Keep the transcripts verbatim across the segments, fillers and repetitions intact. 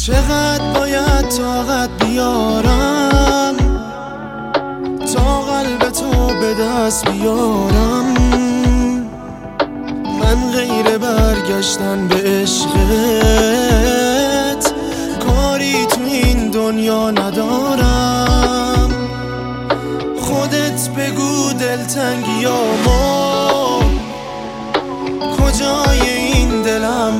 چقدر باید طاقت بیارم تا قلب تو به دست بیارم؟ من غیر برگشتن به عشقت کاری تو این دنیا ندارم. خودت بگو دلتنگیامو کجای این دلم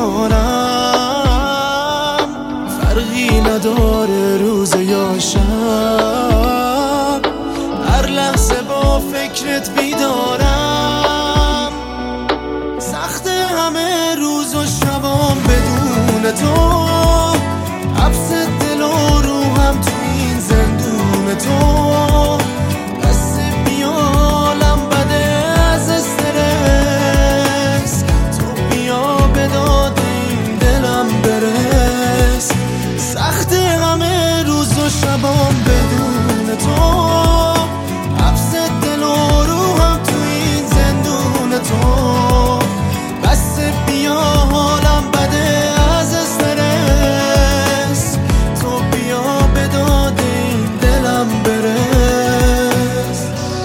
بذارم؟ فرقی نداره روز یا شب، هر لحظه با فکرت بیدارم. سخت همه روز و شبام بدون تو، حبس دل و روحم تو این زندون تو. بس بیالم بده از استرس، تو بیا به داد این دلم برس. سخت همه روز و شبام بدون تو، حبس دل و روحم تو این زندون تو. بس بیا حالم بده از استرس، تو بیا به داد این دلم برس.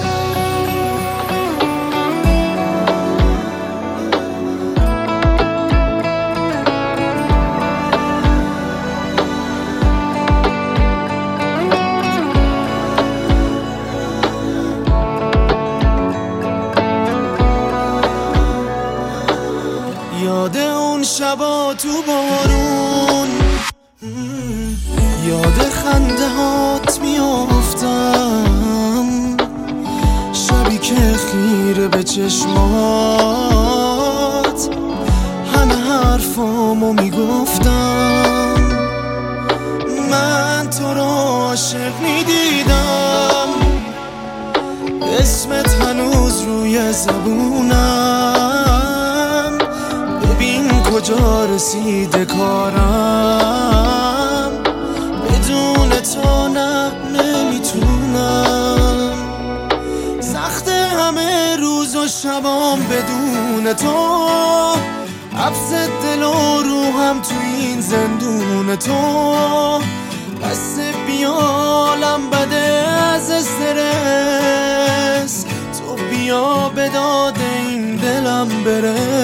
یاد اون شبا تو بارون، یاد خنده هات میافتم، شبی که خیره به چشمات همه حرفامو میگفتم. من تو رو عاشق میدیدم، اسمت هنوز روی زبونم. ببین کجا رسیده کارم، بدون تو نه نمیتونم. سخت همه روز و شبام بدون تو، حبس دل و روحم تو این زندون تو. بس بیالم بده از استرس، تو بیا به داد این دلم برس.